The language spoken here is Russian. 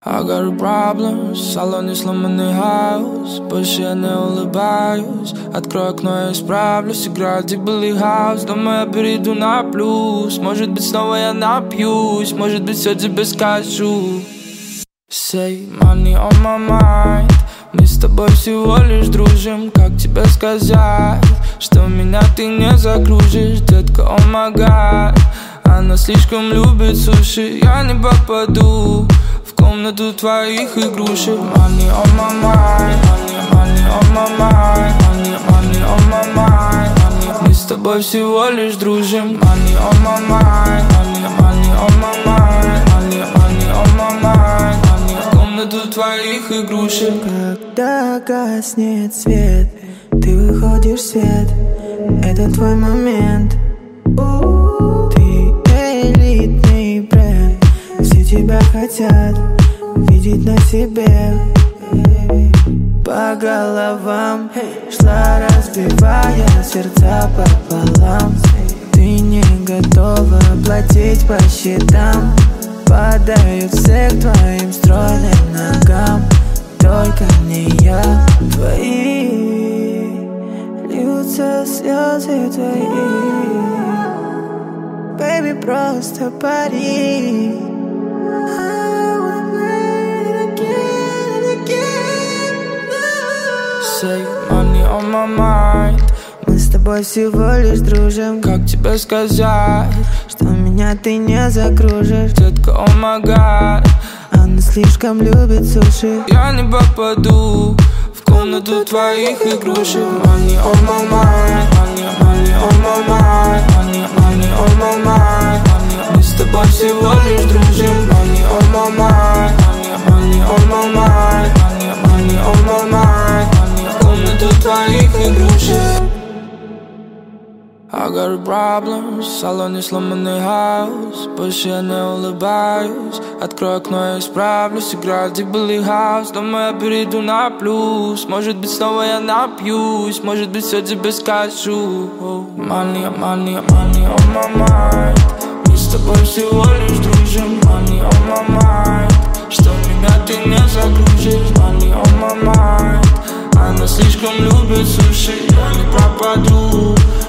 I got a problem, в салоне сломанный хаус. Больше я не улыбаюсь. Открой окно, я исправлюсь. Играет дебилый хаус. Думаю, я перейду на плюс. Может быть, снова я напьюсь. Может быть, все тебе скажу. Say money on my mind. Мы с тобой всего лишь дружим. Как тебе сказать, что меня ты не закружишь? Детка, oh my god. Она слишком любит суши. Я не попаду в комнату твоих игрушек. Money on my mind. Money on my mind. Money on my mind. Мы с тобой всего лишь дружим. Money on my mind. Money on my mind. Money on my mind. В комнату твоих игрушек. Когда гаснет свет, ты выходишь в свет. Это твой момент. Ты элитный бренд. Все тебя хотят видеть на себе. По головам шла, разбивая сердца пополам. Ты не готова платить по счетам. Падают все к твоим стройным ногам. Только не я. Твои льются слезы твои. Baby, просто пари. Say money on my mind. Мы с тобой всего лишь дружим. Как тебе сказать, что меня ты не закружишь? детка, oh my god. Она слишком любит суши. Я не попаду в комнату твоих игрушек. Money on my mind. Money on my mind. Money on my mind. Мы с тобой всего лишь дружим. Money on my mind. Money on my mind. Money on my mind. В комнату твоих игрушек. I got a problem, в салоне сломанный хаус. Больше я не улыбаюсь. Открой окно, я исправлюсь. Играет дебилый хаус. Думаю, я перейду на плюс. Может быть, снова я напьюсь. Может быть, все тебе скажу. Money on my mind. Мы с тобой всего лишь дружим. Money on my mind. Что меня ты не загрузишь. Money on my mind. Она слишком любит суши. Я не пропаду